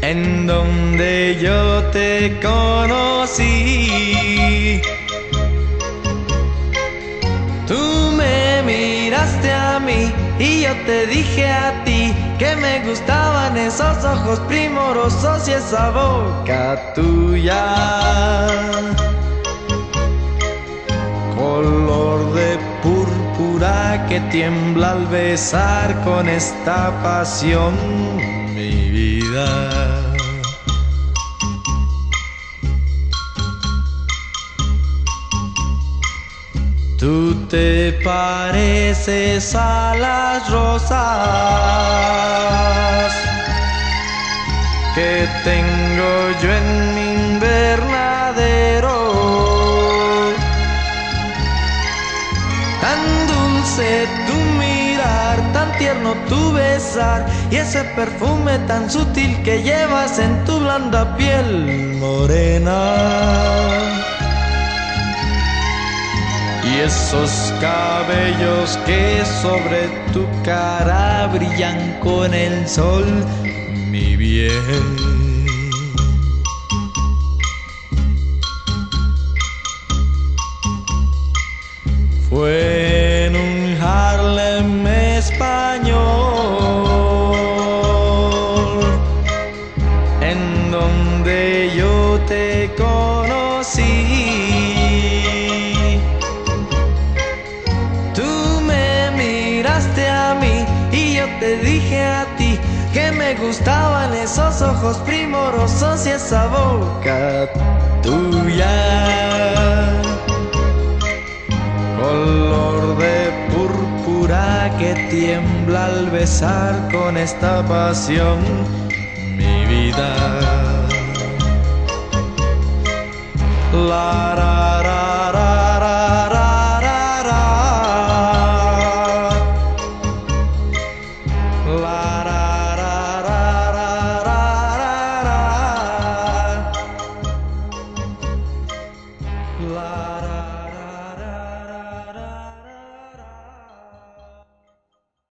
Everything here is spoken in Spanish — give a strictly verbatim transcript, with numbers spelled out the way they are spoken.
en donde yo te conocí. Tú me miraste a mí y yo te dije a ti que me gustaban esos ojos primorosos y esa boca tuya, color de púrpura que tiembla al besar con esta pasión mi vida. Tú te pareces a las rosas que tengo yo en mi invernadero. Tan dulce tu mirar, tan tierno tu besar, y ese perfume tan sutil que llevas en tu blanda piel morena. Y esos cabellos que sobre tu cara brillan con el sol, mi bien. Fue en un Harlem español en donde yo te conocí. Te dije a ti que me gustaban esos ojos primorosos y esa boca tuya, color de púrpura que tiembla al besar con esta pasión mi vida. La, la,